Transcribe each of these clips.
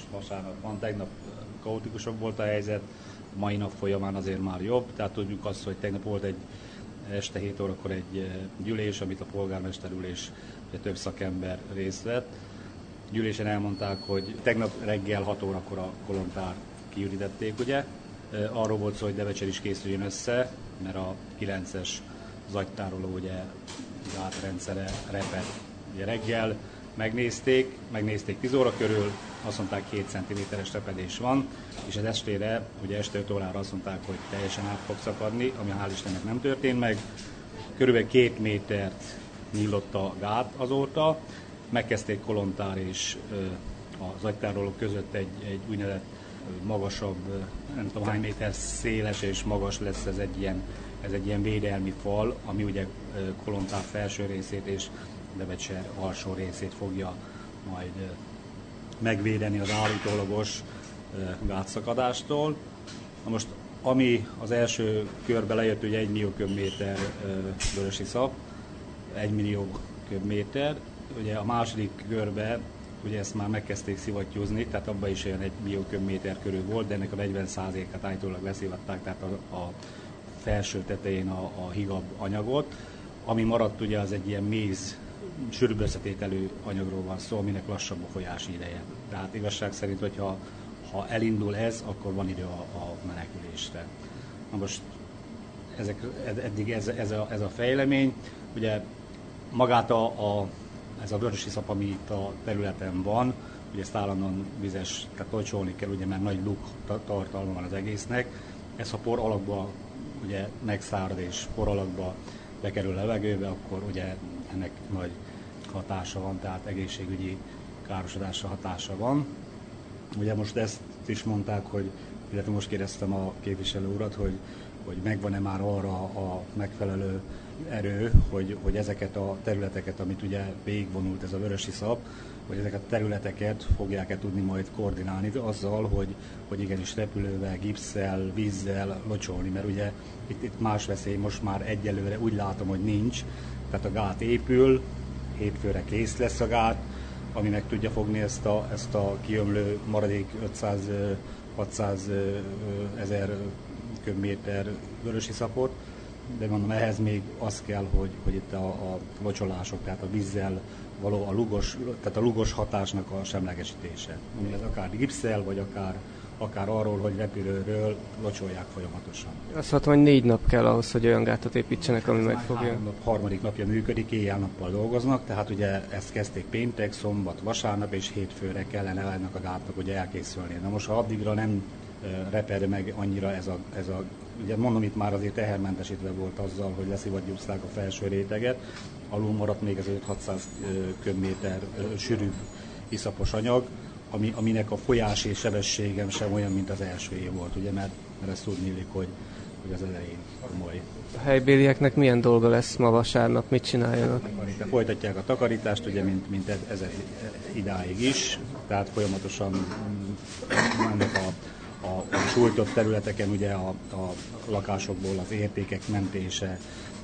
vasárnap van. Tegnap kaotikusabb volt a helyzet, mai nap folyamán azért már jobb. Tehát tudjuk azt, hogy tegnap volt egy este 7 órakor egy gyűlés, amit a polgármester ülés több szakember részt vett. Gyűlésen elmondták, hogy tegnap reggel 6 órakor a kolontár kiürítették, ugye. Arról volt szó, hogy Devecser is készüljön össze, mert a 9-es zagytároló ugye gátrendszere repett. Ugye reggel megnézték 10 óra körül, azt mondták 7 cm-es repedés van, és az estére, ugye este 5 órára azt mondták, hogy teljesen át fog szakadni, ami hál' Istennek nem történt meg. Körülbelül 2 métert nyílott a gát azóta, megkezdték Kolontár és a zagytárolók között egy úgynevezett magasabb, nem tudom hány méter széles és magas lesz ez egy ilyen védelmi fal, ami ugye Kolontár felső részét és Devecser alsó részét fogja majd megvédeni az állítólagos gátszakadástól. Na most, ami az első körbe lejött, ugye 1 millió köbméter vörösiszap, 1 millió köbméter, ugye a második körbe ugye ezt már megkezdték szivattyúzni, tehát abban is olyan 1 millió köbméter körül volt, de ennek a 40%-át állítólag leszivatták, tehát a felső tetején a higabb anyagot. Ami maradt ugye az egy ilyen méz, sűrűbb összetételű anyagról van szó, aminek lassabb a folyási ideje. Tehát igazság szerint, hogyha elindul ez, akkor van idő a menekülésre. Na most eddig ez a fejlemény, ugye magát ez a vörösiszap, ami itt a területen van, ugye ezt állandóan vizes, tehát locsolni kell, ugye, mert nagy luk tartalma van az egésznek. Ez, ha por alakba ugye megszárad és por alakba bekerül a levegőbe, akkor ugye ennek nagy hatása van, tehát egészségügyi károsodásra hatása van. Ugye most ezt is mondták, illetve most kérdeztem a képviselő urat, hogy megvan-e már arra a megfelelő erő, hogy ezeket a területeket, amit ugye végigvonult ez a vörösiszap, hogy ezeket a területeket fogják-e tudni majd koordinálni azzal, hogy igenis repülővel, gipsszel, vízzel locsolni, mert ugye itt más veszély most már egyelőre úgy látom, hogy nincs, tehát a gát épül, hétfőre kész lesz a gát, ami meg tudja fogni ezt a kiömlő maradék 500-600 ezer köbméter vörösiszapot, de mondom, ehhez még az kell, hogy itt a locsolások, tehát a vízzel való tehát a lugos hatásnak a semlegesítése. Ez akár gipsszel, vagy akár arról, hogy repülőről locsolják folyamatosan. Azt mondtam, hogy 4 nap kell ahhoz, hogy olyan gátat építsenek, ami megfogja. Harmadik napja működik, éjjel-nappal dolgoznak, tehát ugye ezt kezdték péntek, szombat, vasárnap és hétfőre kellene ennek a gátnak ugye elkészülni. Na most, ha addigra nem reped meg annyira ez a ugye mondom, itt már azért tehermentesítve volt azzal, hogy leszivattyúzták a felső réteget, alul maradt még ez 5-600 köbméter sűrűbb iszapos anyag, aminek a folyási sebességem sem olyan, mint az elsőjé volt, ugye, mert ezt tudni illik, hogy az elején komoly. A helybélieknek milyen dolga lesz ma vasárnap, mit csináljanak? Folytatják a takarítást, ugye, mint ez idáig is, tehát folyamatosan ennek a sújtott területeken ugye a lakásokból az értékek mentése,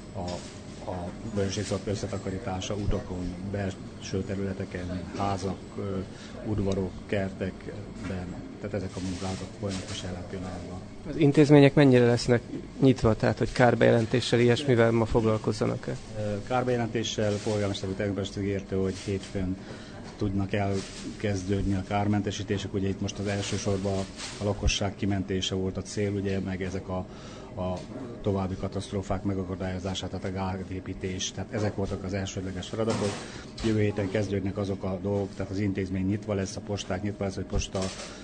a vörösiszap összetakarítása utakon, belső területeken, házak, udvarok, kertekben, tehát ezek a munkálatok folyamatos pillanatban. Az intézmények mennyire lesznek nyitva, tehát hogy kárbejelentéssel, ilyesmivel ma foglalkozzanak-e? Kárbejelentéssel polgármester úr tegnap este ígérte, hogy hétfőn tudnak elkezdődni a kármentesítések. Ugye itt most az elsősorban a lakosság kimentése volt a cél, ugye, meg ezek a további katasztrófák megakadályozását, tehát a gátépítés, tehát ezek voltak az elsődleges feladatok. Jövő héten kezdődnek azok a dolgok, tehát az intézmény nyitva lesz, a posták nyitva lesz, hogy posta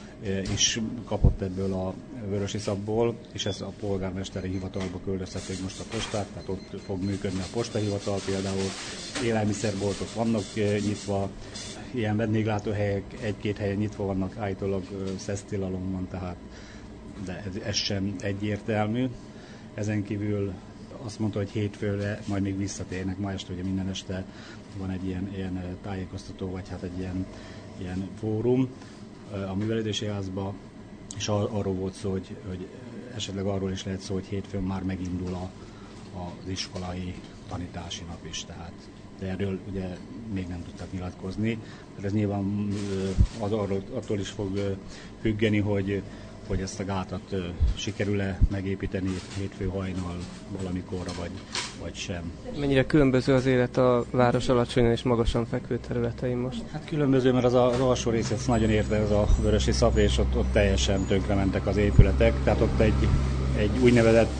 is kapott ebből a vörösiszapból, és ezt a polgármesteri hivatalba küldöztették most a postát, tehát ott fog működni a postahivatal például, élelmiszerboltok vannak nyitva, ilyen vendéglátóhelyek egy-két helyen nyitva vannak, állítólag szesztilalom van, tehát de ez sem egyértelmű. Ezen kívül azt mondta, hogy hétfőre majd még visszatérnek, ma este ugye minden este van egy ilyen tájékoztató, vagy hát egy ilyen fórum a művelődési házba, és arról volt szó, hogy esetleg arról is lehet szó, hogy hétfőn már megindul az iskolai tanítási nap is, tehát de erről ugye még nem tudtak nyilatkozni. Tehát ez nyilván attól is fog függeni, hogy ezt a gátat sikerül-e megépíteni hétfő hajnal valamikorra, vagy sem. Mennyire különböző az élet a város alacsonyan és magasan fekvő területein most? Hát különböző, mert az alsó rész ezt nagyon érte, ez a Vörösiszap, és ott teljesen tönkrementek az épületek, tehát ott egy úgynevezett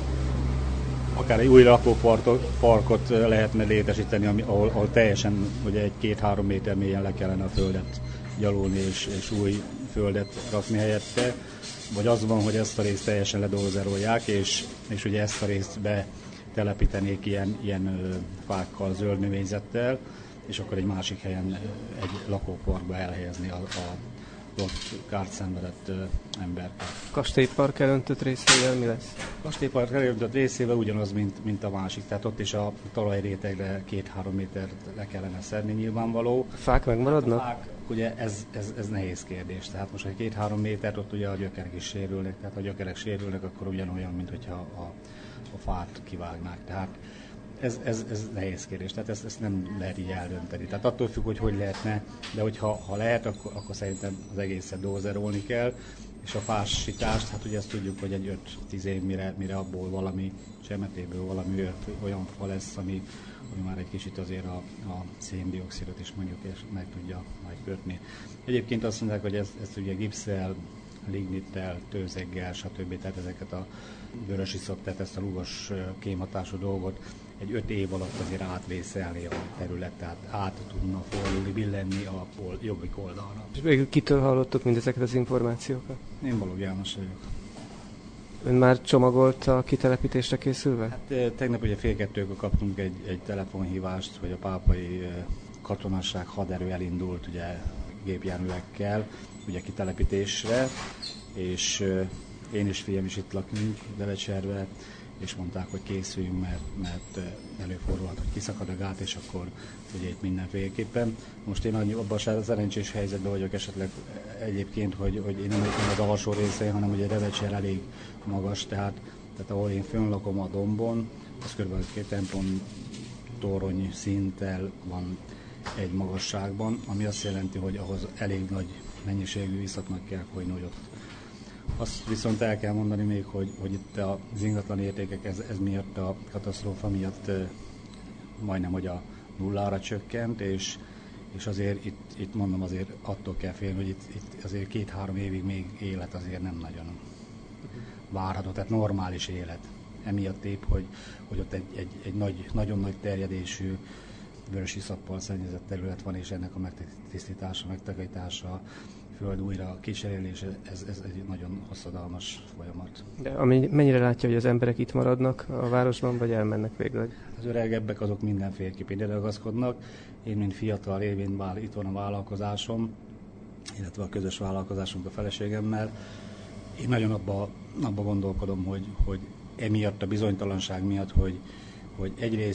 akár egy új lakóparkot lehetne létesíteni, ahol teljesen ugye 1-2-3 méter mélyen le kellene a földet gyalulni, és új földet rakni helyette. Vagy az van, hogy ezt a részt teljesen ledolzerolják, és ugye ezt a részt betelepítenék ilyen fákkal, zöld növényzettel, és akkor egy másik helyen egy lakóparkba elhelyezni a ott kárt szenvedett embereket. Kastélypark elöntött részével mi lesz? Kastélypark elöntött részével ugyanaz, mint a másik, tehát ott is a talajrétegre 2-3 métert le kellene szedni nyilvánvaló. A fák megmaradnak? A fák, ugye ez nehéz kérdés, tehát most, hogy 2-3 métert, ott ugye a gyökerek is sérülnek, tehát ha a gyökerek sérülnek, akkor ugyanolyan, mint hogyha a fát kivágnák. Tehát ez nehéz kérdés, tehát ezt nem lehet így eldönteni. Tehát attól függ, hogy lehetne, de ha lehet, akkor szerintem az egészet dózerolni kell, és a fásítást, hát ugye ezt tudjuk, hogy egy 5-10 év, mire abból valami csemetéből valami olyan fa lesz, ami már egy kicsit azért a széndioxidot is mondjuk és meg tudja majd kötni. Egyébként azt mondják, hogy ezt ugye gipsszel, lignittel, tőzeggel, stb. Tehát ezeket a vörösiszap, tehát ezt a lugos kémhatású dolgot egy 5 év alatt azért átvészelni a terület, tehát át tudna fordulni, billenni a jobbik oldalra. És végül kitől hallottuk mindezeket az információkat? Én Balogh János vagyok. Ön már csomagolt a kitelepítésre készülve? Hát tegnap ugye 1:30-kor kaptunk egy telefonhívást, hogy a pápai katonasság haderő elindult ugye gépjárművekkel ugye kitelepítésre, és én és fiam is itt lakunk Devecserbe, és mondták, hogy készüljünk, mert előfordulhat, hogy kiszakad a gát, és akkor ugye itt mindenféleképpen. Most én abban a szerencsés helyzetben vagyok esetleg egyébként, hogy én nem az alsó részén, hanem ugye Devecser elég magas, tehát ahol én fönnlakom a dombon, az kb. 2 templom torony szinttel van egy magasságban, ami azt jelenti, hogy ahhoz elég nagy mennyiségű iszapnak kell folyni, ott. Azt viszont el kell mondani még, hogy itt az ingatlan értékek ez miatt, a katasztrófa miatt majdnem, hogy a nullára csökkent, és azért itt mondom, azért attól kell félni, hogy itt azért 2-3 évig még élet azért nem nagyon várható, tehát normális élet. Emiatt épp, hogy ott egy nagyon nagy terjedésű vörösiszappal szennyezett terület van, és ennek a megtisztítása, megtakarítása, föld újra kicserélése, ez egy nagyon hosszadalmas folyamat. De mennyire látja, hogy az emberek itt maradnak a városban, vagy elmennek végleg? Az öregebbek azok mindenféleképpen ide ragaszkodnak. Én, mint fiatal révén itt van a vállalkozásom, illetve a közös vállalkozásunk a feleségemmel. Én nagyon abba gondolkodom, hogy emiatt a bizonytalanság miatt, hogy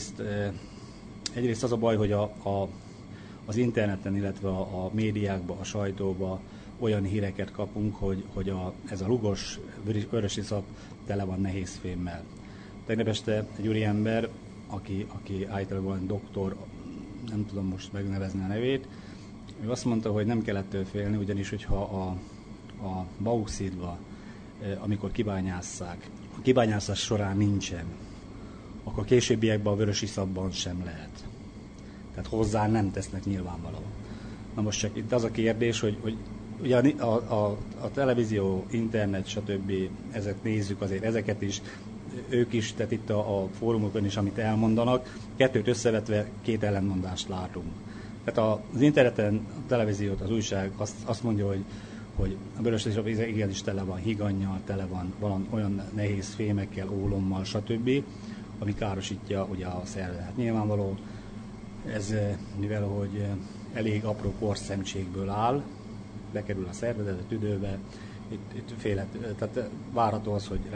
egyrészt az a baj, hogy az interneten, illetve a médiákban, a sajtóban olyan híreket kapunk, hogy ez a lugos vörösiszap tele van nehézfémmel. Tegnap este egy úriember, aki általában doktor, nem tudom most megnevezni a nevét, ő azt mondta, hogy nem kell ettől félni, ugyanis hogyha a bauxitba, amikor kibányásszák, a kibányászás során nincsen, akkor későbbiekben a vörösiszapban sem lehet. Tehát hozzá nem tesznek nyilvánvalóan. Na most csak itt az a kérdés, hogy ugye a televízió, internet, stb. Ezek nézzük azért, ezeket is, ők is, tehát itt a fórumokon is, amit elmondanak, kettőt összevetve 2 ellentmondást látunk. Tehát az interneten, a televíziót, az újság azt mondja, hogy a vörösiszap igenis tele van higannyal, tele van olyan nehéz fémekkel, ólommal, stb., ami károsítja ugye a szervezetet. Nyilvánvaló, ez mivel hogy elég apró porszemcsékből áll, bekerül a szervezet, a tüdőbe, itt tehát várható az, hogy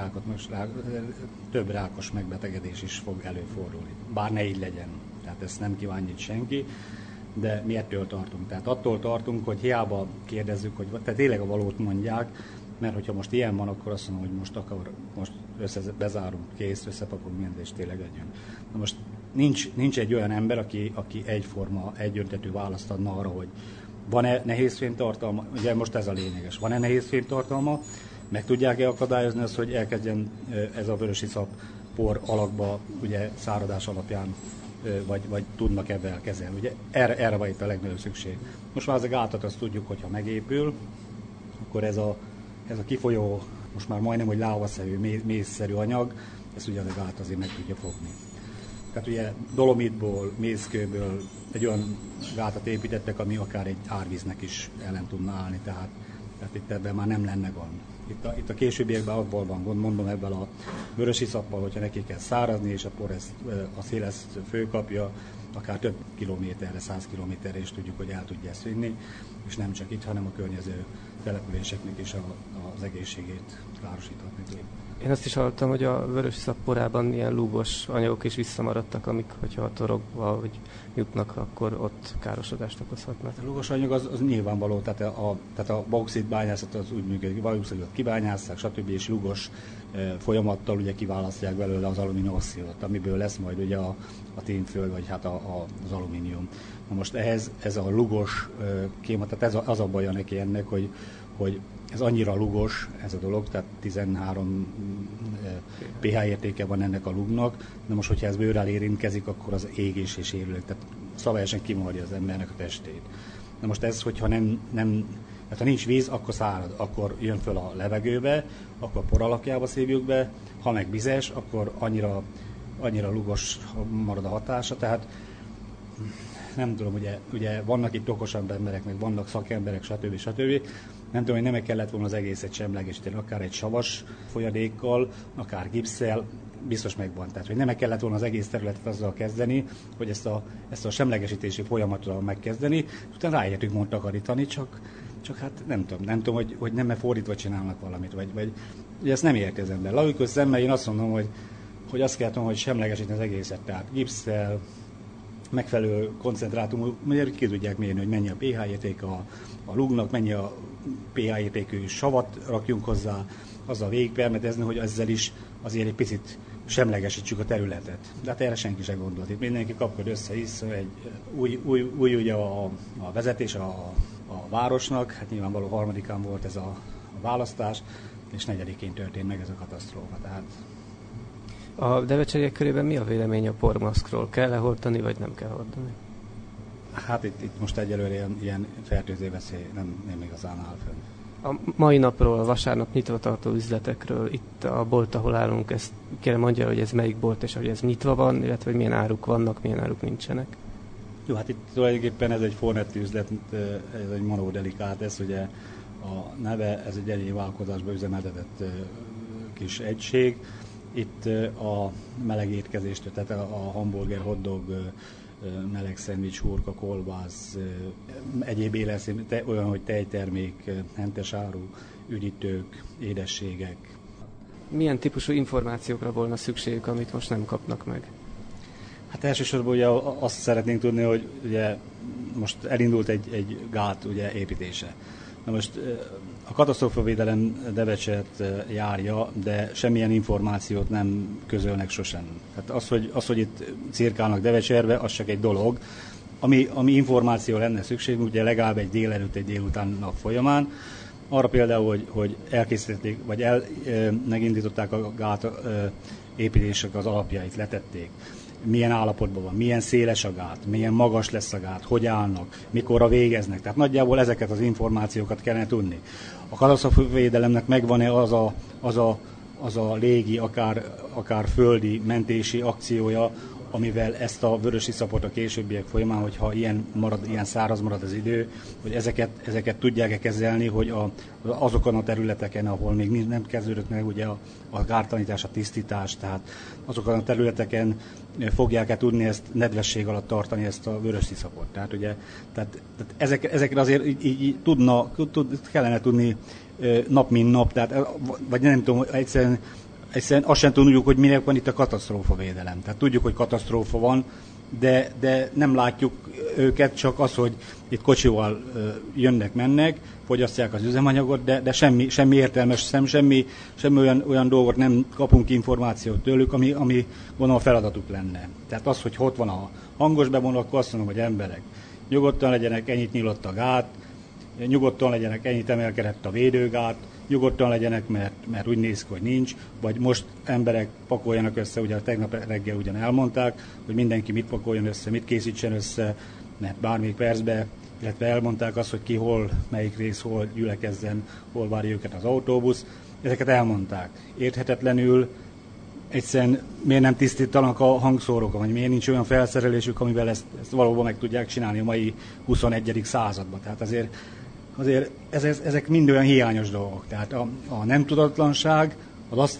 több rákos megbetegedés is fog előfordulni. Bár ne így legyen, tehát ezt nem kívánja itt senki, de mi ettől tartunk. Tehát attól tartunk, hogy hiába kérdezzük, tehát tényleg a valót mondják, mert hogyha most ilyen van, akkor azt mondom, hogy most bezárunk, kész, összepakolunk mindent, és tényleg legyen. Na most nincs egy olyan ember, aki egyforma, egyöntetű választ adna arra, hogy van-e nehéz fémtartalma, ugye most ez a lényeges, van-e nehéz fémtartalma, meg tudják-e akadályozni azt, hogy elkezdjen ez a vörösiszap por alakba, ugye száradás alapján, vagy tudnak ebben kezelni. Ugye erre van itt a legnagyobb szükség. Most már az a gátat azt tudjuk, hogyha megépül, akkor ez a kifolyó, most már majdnem, hogy lávaszerű, mézszerű anyag, ezt ugye a gát azért meg tudja fogni. Tehát ugye dolomitból, mészkőből egy olyan gátat építettek, ami akár egy árvíznek is ellen tudna állni, tehát itt ebben már nem lenne gond. Itt a későbbiekben abból van gond, mondom, ebben a vörösiszappal, hogyha neki kell szárazni, és akkor a szél ezt fölkapja, akár több kilométerre, 100 kilométerre is tudjuk, hogy el tudja ezt vinni, és nem csak itt, hanem a környező településeknek is az egészségét károsíthatni. Én azt is hallottam, hogy a vörösiszap porában ilyen lúgos anyagok is visszamaradtak, amik, hogyha a torokba jutnak, akkor ott károsodást okozhatnak. A lúgos anyag az nyilvánvaló, tehát a bauxit bányászat az úgy működik, valószínűleg kibányásszák, stb. És lúgos folyamattal ugye kiválasztják belőle az alumíniumoxidot, amiből lesz majd ugye a tínföld, vagy hát az alumínium. Na most ez a lúgos kéma, tehát az a baja neki ennek, hogy ez annyira lúgos, ez a dolog, tehát 13 pH értéke van ennek a lúgnak, de most, hogyha ez bőrrel érintkezik, akkor az égés és érülök, tehát szabályosan kimarja az embernek a testét. Na most ez, hogyha hát ha nincs víz, akkor szárad, akkor jön föl a levegőbe, akkor a por alakjába szívjuk be, ha meg vizes, akkor annyira lúgos marad a hatása, tehát nem tudom, ugye vannak itt okosabb emberek, meg vannak szakemberek, stb. Nem tudom, hogy nem kellett volna az egészet semlegesíteni, akár egy savas folyadékkal, akár gipsszel, biztos megvan. Tehát, hogy nem kellett volna az egész területet azzal kezdeni, hogy ezt a semlegesítési folyamatot megkezdeni, utána ráértünk mond takarítani, csak hát nem tudom, hogy nem fordítva csinálnak valamit, vagy ugye ezt nem érti az ember. Logikus szemmel én azt mondom, hogy azt kell hogy semlegesíteni az egészet, tehát gipsszel, megfelelő koncentrátumú, mert ki tudják mérni, hogy mennyi a pH érték a lúgnak, mennyi a pH értékű savat rakjunk hozzá, azzal végigpermetezni, hogy ezzel is azért egy picit semlegesítsük a területet. De hát erre senki sem gondolt. Itt mindenki kapkod össze-vissza, egy új ugye a vezetés a városnak, hát nyilvánvaló 3-án volt ez a választás, és 4-én történt meg ez a katasztrófa. Tehát a devecseriek körében mi a vélemény a pormaszkról? Kell-e hordani, vagy nem kell hordani? Hát itt most egyelőre ilyen fertőző veszély nem igazán áll fönn. A mai napról, a vasárnap nyitva tartó üzletekről, itt a bolt, ahol állunk, ezt kérem mondja, hogy ez melyik bolt, és hogy ez nyitva van, illetve hogy milyen áruk vannak, milyen áruk nincsenek. Jó, hát itt tulajdonképpen ez egy fornetti üzlet, ez egy monodelikát, ez ugye a neve, ez egy egyéni vállalkozásban üzemeltetett kis egység. Itt a meleg étkezést, tehát a hamburger, hotdog, meleg szendvics, hurka, kolbász, egyéb élelmiszer, olyan, hogy tejtermék, hentes áru, üdítők, édességek. Milyen típusú információkra volna szükségük, amit most nem kapnak meg? Hát elsősorban ugye azt szeretnénk tudni, hogy ugye most elindult egy gát ugye építése. Na most a katasztrófavédelem Devecset járja, de semmilyen információt nem közölnek sosem. Tehát az, hogy itt cirkálnak Devecserbe, az csak egy dolog. Ami információ lenne szükség, ugye legalább egy délelőtt, egy délután nap folyamán, arra például, hogy elkészítették, vagy megindították a gát építések az alapjait, letették. Milyen állapotban van, milyen széles a gát, milyen magas lesz a gát, hogy állnak, mikorra végeznek. Tehát nagyjából ezeket az információkat kellene tudni. A katasztrófavédelemnek megvan-e az a légi, akár földi mentési akciója, amivel ezt a vörösiszapot a későbbiek folyamán, hogyha ilyen száraz marad az idő, hogy ezeket tudják-e kezelni, hogy azokon a területeken, ahol még nem kezdődött meg ugye a kártalanítás, a tisztítás, tehát azokon a területeken fogják-e tudni ezt nedvesség alatt tartani, ezt a vörösiszapot. Tehát ugye, ezekre azért így kellene tudni nap mint nap, tehát, vagy nem tudom, egyszerűen azt sem tudjuk, hogy minek van itt a katasztrófavédelem. Tehát tudjuk, hogy katasztrófa van, de nem látjuk őket, csak az, hogy itt kocsival jönnek-mennek, fogyasztják az üzemanyagot, de semmi értelmes, semmi olyan dolgot nem kapunk információt tőlük, ami gondolom a feladatuk lenne. Tehát az, hogy ott van a hangos bevonó, akkor azt mondom, hogy emberek, nyugodtan legyenek, ennyit nyílott a gát, nyugodtan legyenek, ennyit emelkedett a védőgát, nyugodtan legyenek, mert úgy néz ki, hogy nincs, vagy most emberek pakoljanak össze, ugye tegnap reggel ugyan elmondták, hogy mindenki mit pakoljon össze, mit készítsen össze, mert bármelyik percben, illetve elmondták azt, hogy ki hol, melyik rész hol gyülekezzen, hol várja őket az autóbusz. Ezeket elmondták. Érthetetlenül egyszerűen miért nem tisztítanak a hangszórók, vagy miért nincs olyan felszerelésük, amivel ezt valóban meg tudják csinálni a mai 21. században. Tehát azért ezek mind olyan hiányos dolgok. Tehát a nem tudatlanság az azt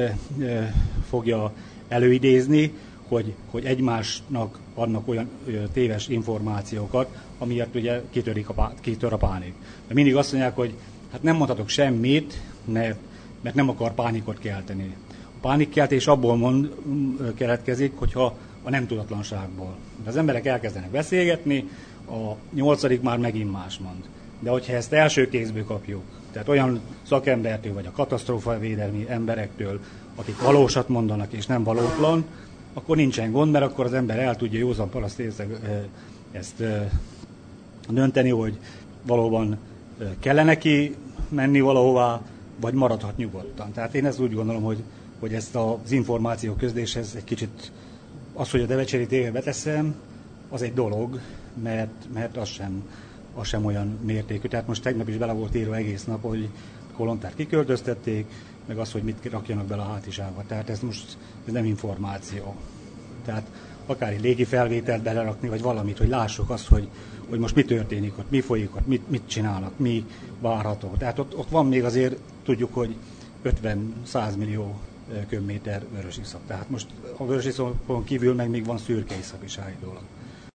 fogja előidézni, hogy egymásnak adnak olyan téves információkat, amiért ugye kitör a pánik. De mindig azt mondják, hogy hát nem mondhatok semmit, mert nem akar pánikot kelteni. A pánikkeltés abból keletkezik, hogyha a nem tudatlanságból. De az emberek elkezdenek beszélgetni, a 8. már megint más mond. De hogyha ezt első kézből kapjuk, tehát olyan szakembertől, vagy a katasztrófavédelmi emberektől, akik valósat mondanak és nem valótlan, akkor nincsen gond, mert akkor az ember el tudja józan paraszt ezt dönteni, hogy valóban kellene neki menni valahová, vagy maradhat nyugodtan. Tehát én ezt úgy gondolom, hogy ezt az információ közléshez egy kicsit, az, hogy a Devecseri tévé beteszem, az egy dolog, mert az sem olyan mértékű. Tehát most tegnap is bele volt írva egész nap, hogy Kolontárt kiköltöztették, meg az, hogy mit rakjanak bele a hátizsákba. Tehát ez nem információ. Tehát akár egy légi felvételt belerakni, vagy valamit, hogy lássuk azt, hogy most mi történik ott, mi folyik ott, mit csinálnak, mi várható. Tehát ott van még azért, tudjuk, hogy 50-100 millió köbméter vörösiszap. Tehát most a vörösiszapon kívül meg még van szürke iszap is állítólag.